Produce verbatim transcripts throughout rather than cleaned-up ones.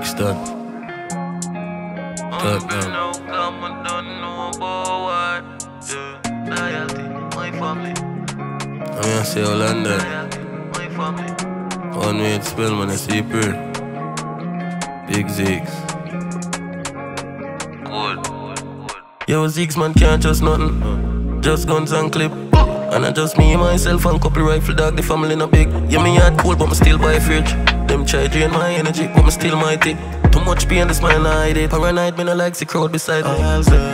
Kingston. Tottenham. I'm gonna say London. One way to spell, man, I see you pray. Big Zeeks. Yo, Zeeks, man, can't trust nothing. Just guns and clip. And I just me, myself, and couple rifle dog, the family no big. Yeah, me heart cold, but me still buy a fridge. Them try drain my energy, but me still mighty. Too much pain, this man I hide it. Paranoid, me no like the crowd beside me.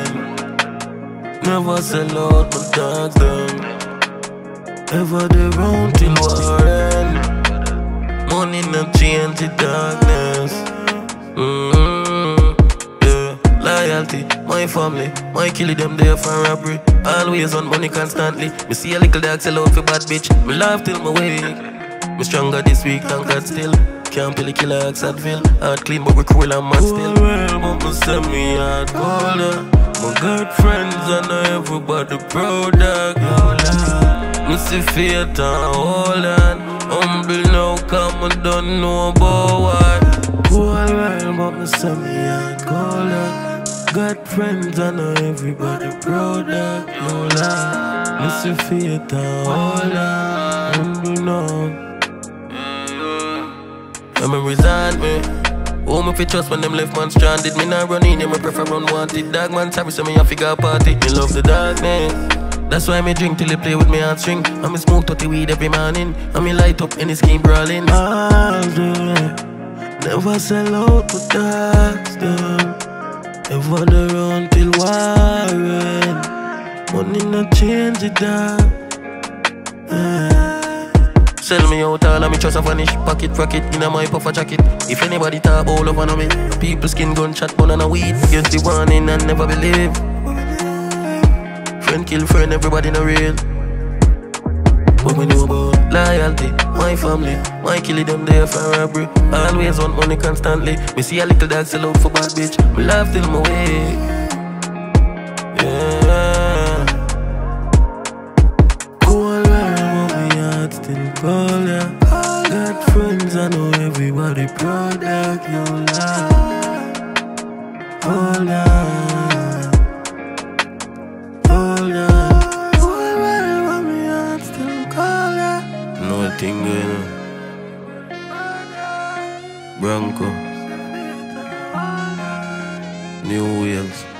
Never sell out my dogs, them. Ever they round till war end. Money not change the darkness. Mm-hmm. Yeah, loyalty, my family, my kill them there for robbery. Always on money constantly. Me see a little dog sell out for bad bitch. Me laugh till me wake. Me stronger this week than God still. Can't pay the killer axe at Ville. Heart clean but we cruel and mad still. Well, but me say me heart colder. My good friends and know everybody proud dog. Me see faith and hold on. Humble now come and don't know about why. Cool well but me say me heart colder. Got friends and know everybody proud of you love. Me see faith and hold on. Humble now. Memories on me. Oh, me fi trust when them left man stranded. Me not run in, yeah, me prefer run wanted. Dog man sorry, so me a figure party. Me love the darkness. That's why me drink till they play with me heartstring. And me smoke thirty weed every morning. And me light up any scheme brawling. I'll do it. Never sell out for dogs, them. Ever the run till war end. Money not change it, dog. uh. Sell me out all of me trust a vanish. Pocket rocket in a my puffer jacket. If anybody talk all over on me, people skin gunshot bun and a weed. Get the warning and never believe. Friend kill friend, everybody no real. What we know about loyalty, my family, my kill them there for robbery. Always want money constantly. Me see a little dog sell out for bad bitch. Me laugh till my way. Yeah. Cool but me heart still cold, yeah. Got friends, I know everybody proud of you, love. Hold on. Thing going on. Bronco New Wales.